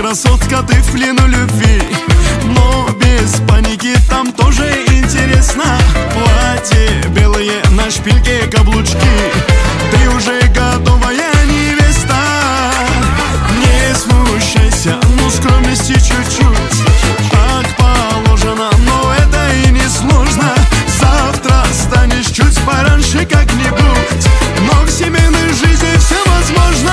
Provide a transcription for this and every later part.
красотка, ты в плену любви. Но без паники, там тоже интересно. Платье белое, на шпильке каблучки. Ты уже готовая невеста. Не смущайся, но скромности чуть-чуть. Так положено, но это и не сложно. Завтра станешь чуть пораньше как-нибудь, но в семейной жизни все возможно.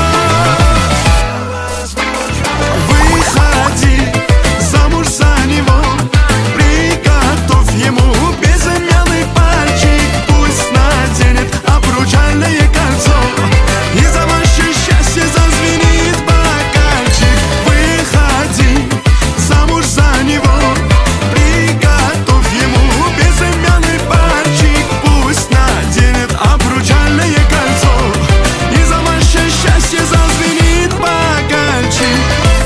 Выходи замуж за него, приготовь ему безымянный пальчик. Пусть наденет обручальное кольцо, и за ваше счастье зазвенит бокальчик. Выходи замуж за него, приготовь ему безымянный пальчик. Пусть наденет обручальное кольцо, и за ваше счастье зазвенит бокальчик.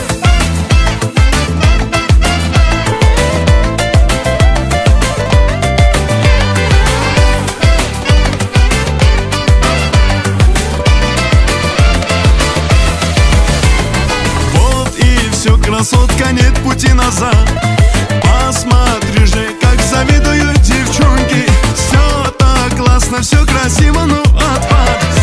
Все, красотка, нет пути назад. Посмотри же, как завидуют девчонки. Все так классно, все красиво, ну отпад.